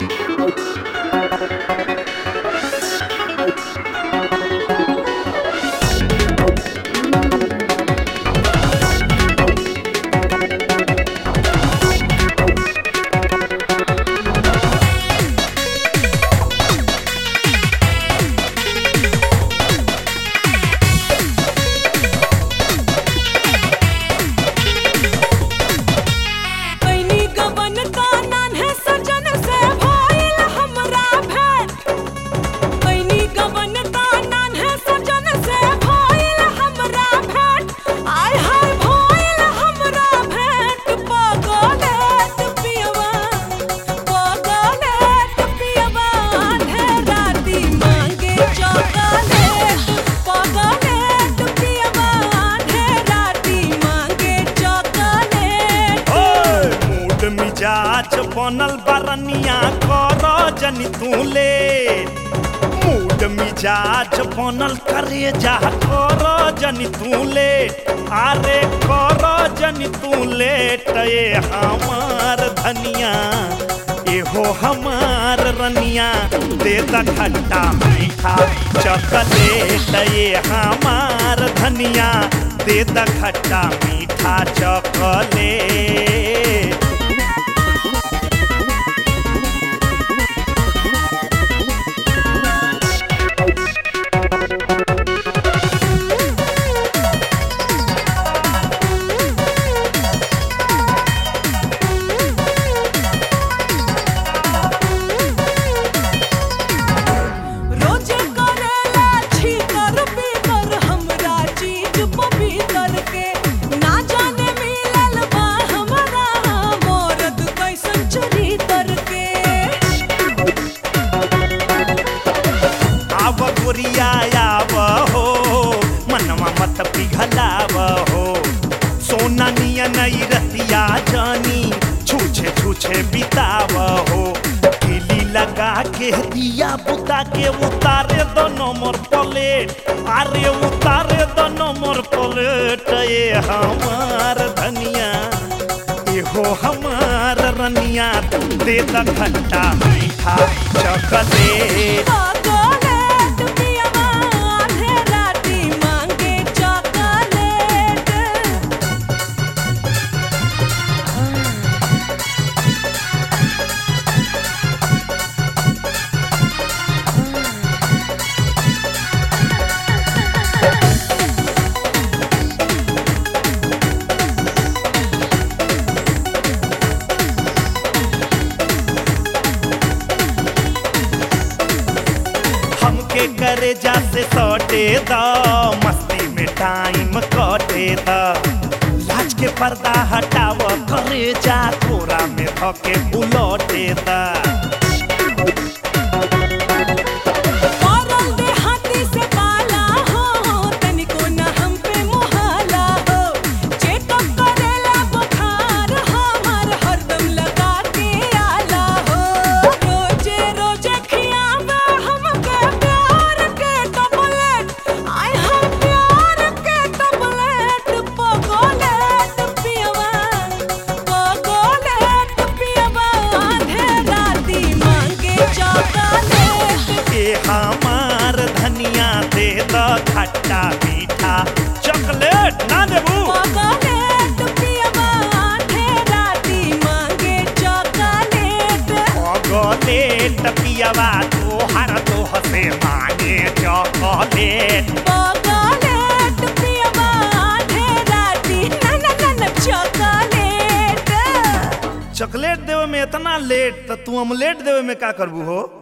मिजाज बनल बरनिया कर जनी तू ले मूड मिजाज बनल करे जा कर जनी तू ले अरे कर जनी तू लेट ये हमार धनिया एहो हमार रनिया दे द खट्टा मीठा चॉकलेट ये हमार धनिया दे द खट्टा मीठा चॉकलेट। हो मनवा मत पिघलाव हो सोना निया नई रतिया जानी छूछे छूछे बिताव हो खिली लगा के दिया बुता के उतारे दो नंबर प्लेट अरे उतारे दो नंबर प्लेट ये हमार धनिया एहो हमार रनिया दे द खट्टा मीठा चॉकलेट। करे जा से सौटे दा मस्ती में टाइम कटे दा लाज के पर्दा हटाव करे जा कोरा में धके बुलौटे दा। हमार धनिया दे द खट्टा मीठा चॉकलेट ना देबू चॉकलेट पियबा आधे राती मांगे चॉकलेट चॉकलेट पियबा तोहर दोह से मांगे चॉकलेट चॉकलेट पियबा आधे राती ना चॉकलेट। चॉकलेट देवे में इतना लेट तो तू ऑमलेट देवे में का करबू हो।